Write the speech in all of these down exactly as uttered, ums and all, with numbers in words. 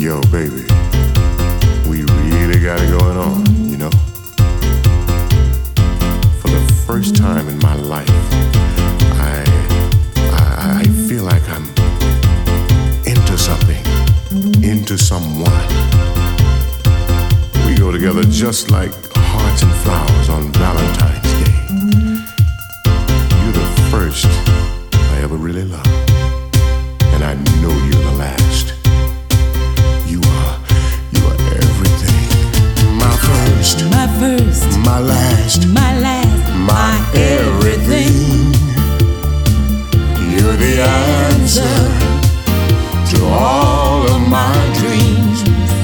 Yo, baby, we really got it going on, you know? For the first time in my life, I, I, I feel like I'm into something, into someone. We go together just like hearts and flowers on Valentine's Day. You're the first I ever really loved, and I know you're the last. You are, you are everything. My first, my first, my last, my last, my, my everything. You're the answer to all of my dreams.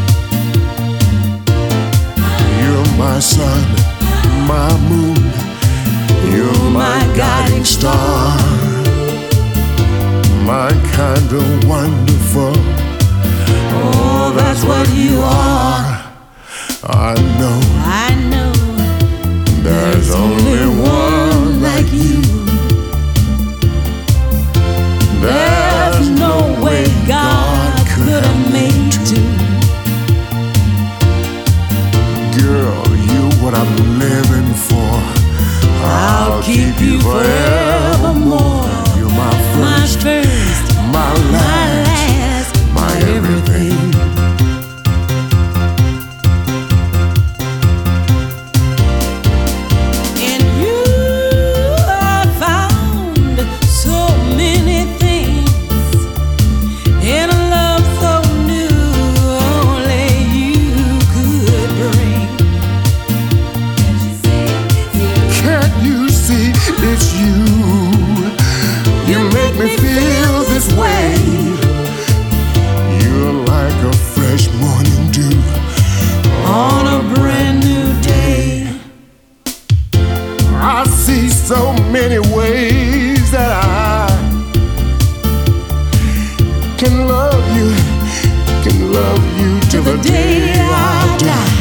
You're my sun, my moon. You're my guiding star. My kind of wonderful. Oh, that's what you are. I know, I know there's only one like you. There's no way God could have made two. Girl, you're what I'm living for. I'll keep you forevermore. You're my My first, first, my my last, last, my everything. In you I found so many things, in a love so new, only you could bring. Can't you see it's you? You make me feel this way. You're like a fresh morning dew On a brand new day, I see so many ways that I can love you, can love you till the day I die.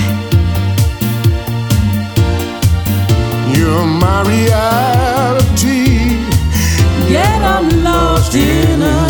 You're my reality, yet I'm lost in a